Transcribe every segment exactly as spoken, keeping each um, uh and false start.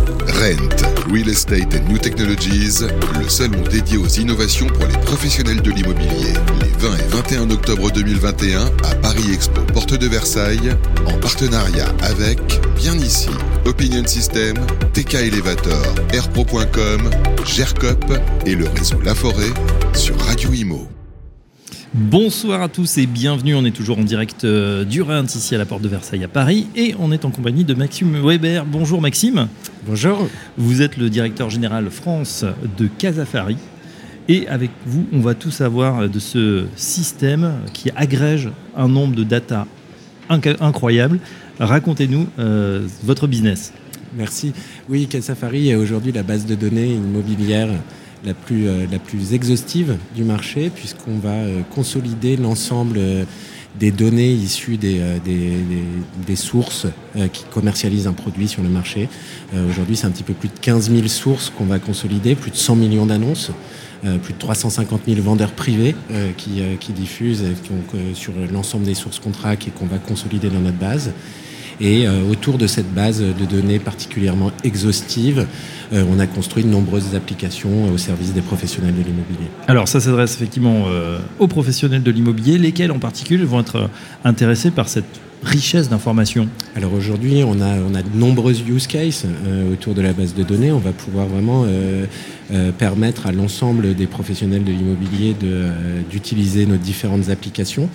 Rent, Real Estate and New Technologies, le salon dédié aux innovations pour les professionnels de l'immobilier. Les vingt et vingt et un octobre deux mille vingt et un à Paris Expo, porte de Versailles, en partenariat avec, bien ici, Opinion System, T K Elevator, airpro point com, Gercop et le réseau La Forêt sur Radio Imo. Bonsoir à tous et bienvenue, on est toujours en direct du Rent ici à la porte de Versailles à Paris et on est en compagnie de Maxime Weber. Bonjour Maxime. Bonjour. Vous êtes le directeur général France de Casafari et avec vous on va tout savoir de ce système qui agrège un nombre de data inc- incroyable. Racontez-nous euh, votre business. Merci. Oui, Casafari est aujourd'hui la base de données immobilière la plus, euh, la plus exhaustive du marché, puisqu'on va euh, consolider l'ensemble euh, des données issues des, euh, des, des, des sources euh, qui commercialisent un produit sur le marché. Euh, aujourd'hui, c'est un petit peu plus de quinze mille sources qu'on va consolider, plus de cent millions d'annonces, euh, plus de trois cent cinquante mille vendeurs privés euh, qui, euh, qui diffusent euh, qui ont, euh, sur l'ensemble des sources qu'on traque et qu'on va consolider dans notre base. Et euh, autour de cette base de données particulièrement exhaustive, euh, on a construit de nombreuses applications au service des professionnels de l'immobilier. Alors ça s'adresse effectivement euh, aux professionnels de l'immobilier, lesquels en particulier vont être intéressés par cette richesse d'informations. Alors aujourd'hui, on a, on a de nombreuses use cases euh, autour de la base de données. On va pouvoir vraiment euh, euh, permettre à l'ensemble des professionnels de l'immobilier de, euh, d'utiliser nos différentes applications,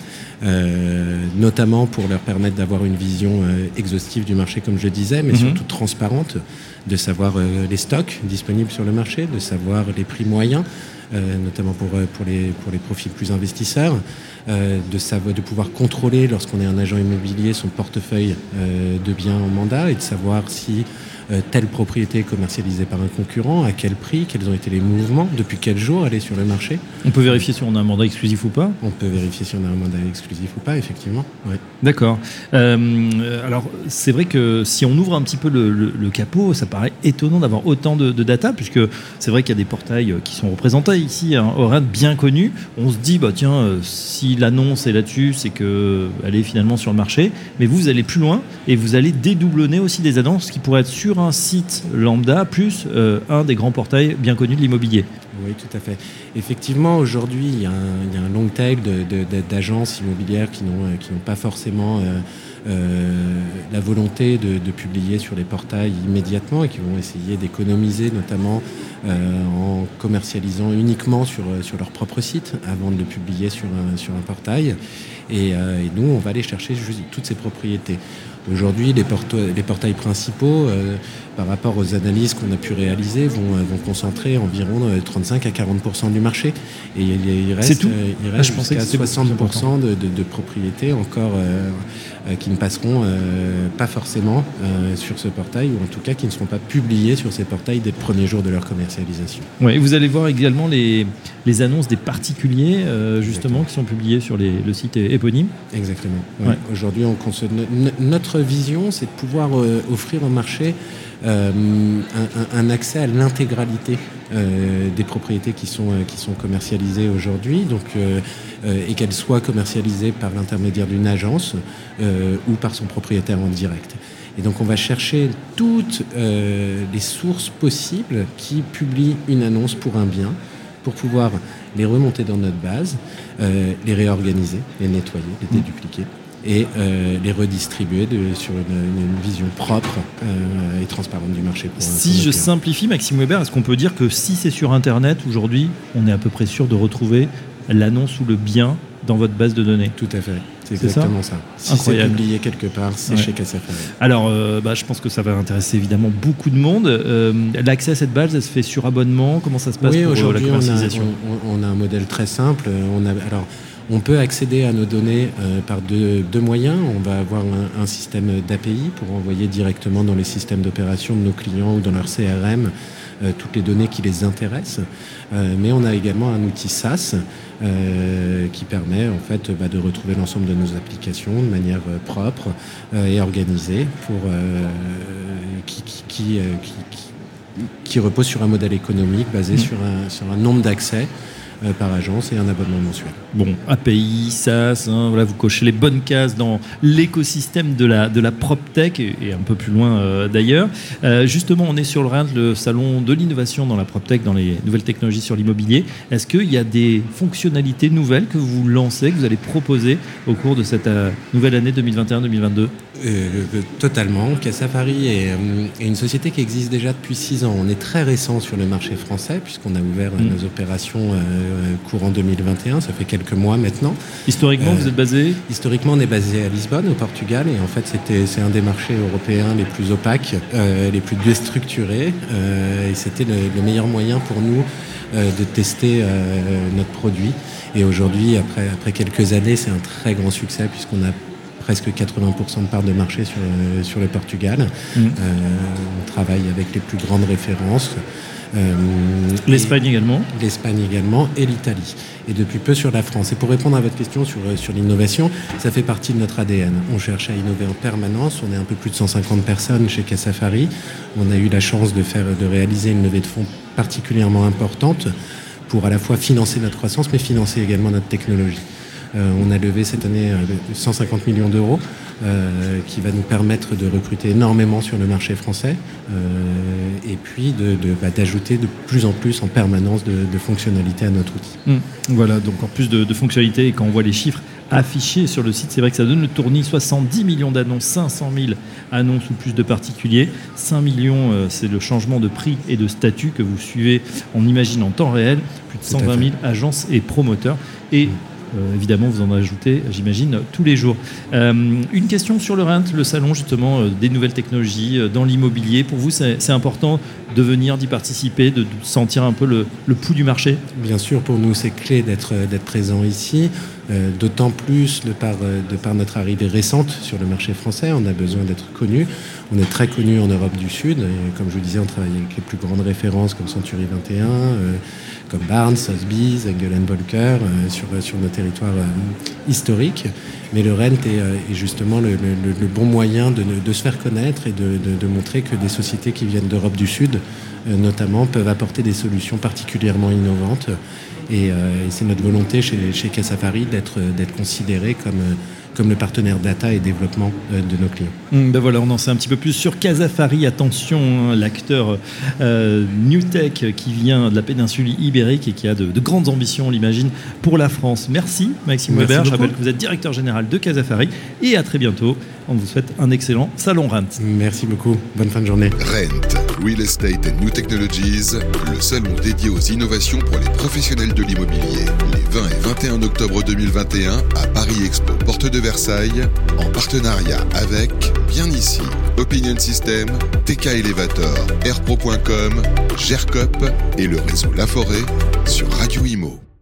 euh, notamment pour leur permettre d'avoir une vision euh, exhaustive du marché, comme je disais, mais mm-hmm. surtout transparente, de savoir euh, les stocks disponibles sur le marché, de savoir les prix moyens, euh, notamment pour, pour, les, pour les profils plus investisseurs, euh, de, savoir, de pouvoir contrôler, lorsqu'on est un agent immobilier, son portefeuille euh, de biens en mandat et de savoir si euh, telle propriété est commercialisée par un concurrent, à quel prix, quels ont été les mouvements, depuis quel jour elle est sur le marché. On peut vérifier si on a un mandat exclusif ou pas ? On peut vérifier si on a un mandat exclusif ou pas, effectivement. Ouais. D'accord. Euh, alors, c'est vrai que si on ouvre un petit peu le, le, le capot, ça paraît étonnant d'avoir autant de, de data, puisque c'est vrai qu'il y a des portails qui sont représentés ici, hein, au Rent, bien connus. On se dit, bah tiens, euh, si l'annonce est là-dessus, c'est qu'elle est finalement sur le marché. Mais vous, vous allez plus loin et vous allez dédoublonner aussi des annonces qui pourraient être sur un site lambda, plus euh, un des grands portails bien connus de l'immobilier. Oui, tout à fait. Effectivement, aujourd'hui, il y a un, il y a un long tail de, de, de, d'agences immobilières qui n'ont, qui n'ont pas forcément euh, euh, la volonté de, de publier sur les portails immédiatement et qui vont essayer d'économiser, notamment euh, en commercialisant uniquement sur, sur leur propre site avant de le publier sur un, sur un portail. Et, euh, et nous, on va aller chercher juste toutes ces propriétés. Aujourd'hui, les, porto- les portails principaux, euh, par rapport aux analyses qu'on a pu réaliser, vont, vont concentrer environ trente-cinq à quarante pour cent du marché. Et il, il reste, c'est tout il reste ah, jusqu'à soixante pour cent de, de, de propriétés encore euh, euh, qui ne passeront euh, pas forcément euh, sur ce portail, ou en tout cas qui ne seront pas publiées sur ces portails dès le premier jour de leur commercialisation. Ouais, vous allez voir également les, les annonces des particuliers, euh, justement, Exactement. qui sont publiées sur les, le site éponyme. Exactement. Ouais. Ouais. Aujourd'hui, on consomme, notre vision, c'est de pouvoir euh, offrir au marché euh, un, un accès à l'intégralité euh, des propriétés qui sont, euh, qui sont commercialisées aujourd'hui, donc, euh, euh, et qu'elles soient commercialisées par l'intermédiaire d'une agence euh, ou par son propriétaire en direct. Et donc on va chercher toutes euh, les sources possibles qui publient une annonce pour un bien, pour pouvoir les remonter dans notre base, euh, les réorganiser, les nettoyer, les dédupliquer. et euh, les redistribuer de, sur une, une vision propre euh, et transparente du marché. Pour, si pour je clients. simplifie, Maxime Weber, est-ce qu'on peut dire que si c'est sur Internet, aujourd'hui, on est à peu près sûr de retrouver l'annonce ou le bien dans votre base de données? Tout à fait, c'est, c'est exactement ça, ça. Si Incroyable. C'est publié quelque part, c'est ouais. chez Casafari. Alors, euh, bah, je pense que ça va intéresser évidemment beaucoup de monde. Euh, l'accès à cette base, elle se fait sur abonnement? Comment ça se passe oui, pour aujourd'hui, la commercialisation? on a, on, on a un modèle très simple. On a, alors, on peut accéder à nos données euh, par deux, deux moyens. On va avoir un, un système d'A P I pour envoyer directement dans les systèmes d'opération de nos clients ou dans leur C R M euh, toutes les données qui les intéressent. Euh, mais on a également un outil SaaS euh, qui permet en fait bah, de retrouver l'ensemble de nos applications de manière euh, propre euh, et organisée pour euh, qui, qui, qui, euh, qui, qui, qui repose sur un modèle économique basé mmh. sur, un, sur un nombre d'accès euh, par agence et un abonnement mensuel. Bon, A P I, SaaS, hein, voilà, vous cochez les bonnes cases dans l'écosystème de la, de la PropTech et, et un peu plus loin euh, d'ailleurs. Euh, justement, on est sur le R E N T, le salon de l'innovation dans la PropTech, dans les nouvelles technologies sur l'immobilier. Est-ce qu'il y a des fonctionnalités nouvelles que vous lancez, que vous allez proposer au cours de cette euh, nouvelle année deux mille vingt et un deux mille vingt-deux ? Euh, totalement. Casafari est, euh, est une société qui existe déjà depuis six ans. On est très récent sur le marché français puisqu'on a ouvert mmh. nos opérations euh, courant deux mille vingt et un. Ça fait quelques mois maintenant. Historiquement, euh, vous êtes basé ? Historiquement, on est basé à Lisbonne, au Portugal. Et en fait, c'était, c'est un des marchés européens les plus opaques, euh, les plus déstructurés. Euh, et c'était le, le meilleur moyen pour nous euh, de tester euh, notre produit. Et aujourd'hui, après, après quelques années, c'est un très grand succès puisqu'on a presque quatre-vingts pour cent de parts de marché sur, euh, sur le Portugal. Mmh. Euh, on travaille avec les plus grandes références. Euh, L'Espagne également. L'Espagne également et l'Italie. Et depuis peu sur la France. Et pour répondre à votre question sur, sur l'innovation, ça fait partie de notre A D N. On cherche à innover en permanence. On est un peu plus de cent cinquante personnes chez Casafari. On a eu la chance de, faire, de réaliser une levée de fonds particulièrement importante pour à la fois financer notre croissance, mais financer également notre technologie. Euh, on a levé cette année euh, cent cinquante millions d'euros euh, qui va nous permettre de recruter énormément sur le marché français euh, et puis de, de, bah, d'ajouter de plus en plus en permanence de, de fonctionnalités à notre outil. Mmh. Voilà, donc en plus de, de fonctionnalités, et quand on voit les chiffres affichés sur le site, c'est vrai que ça donne le tournis, soixante-dix millions d'annonces, cinq cent mille annonces ou plus de particuliers, cinq millions, euh, c'est le changement de prix et de statut que vous suivez, on imagine en temps réel, plus de cent vingt mille agences et promoteurs et mmh. Euh, évidemment, vous en ajoutez, j'imagine, tous les jours. Euh, une question sur le R E N T, le salon justement euh, des nouvelles technologies euh, dans l'immobilier. Pour vous, c'est, c'est important de venir, d'y participer, de, de sentir un peu le, le pouls du marché ? Bien sûr, pour nous, c'est clé d'être, d'être présent ici. Euh, d'autant plus de par, de par notre arrivée récente sur le marché français. On a besoin d'être connus. On est très connus en Europe du Sud. Et comme je vous disais, on travaille avec les plus grandes références comme Century vingt et un, euh, comme Barnes, Sotheby's, Engel and Volcker, euh, sur, sur nos territoires euh, historiques. Mais le R E N T est, euh, est justement le, le, le bon moyen de, de se faire connaître et de, de, de montrer que des sociétés qui viennent d'Europe du Sud, euh, notamment, peuvent apporter des solutions particulièrement innovantes. Et, euh, et c'est notre volonté chez, chez Casafari d'être, d'être considéré comme, comme le partenaire data et développement euh, de nos clients. Mmh, ben voilà, on en sait un petit peu plus sur Casafari. Attention, hein, l'acteur euh, New Tech qui vient de la péninsule ibérique et qui a de, de grandes ambitions, on l'imagine, pour la France. Merci Maxime Merci Weber. beaucoup. Je rappelle que vous êtes directeur général de Casafari et à très bientôt. On vous souhaite un excellent salon R E N T. Merci beaucoup. Bonne fin de journée. R E N T, Real Estate and New Technologies, le salon dédié aux innovations pour les professionnels de l'immobilier. Les vingt et vingt et un octobre deux mille vingt et un à Paris Expo, porte de Versailles, en partenariat avec, bien ici, Opinion System, T K Elevator, airpro point com, Gercop et le réseau La Forêt sur Radio Imo.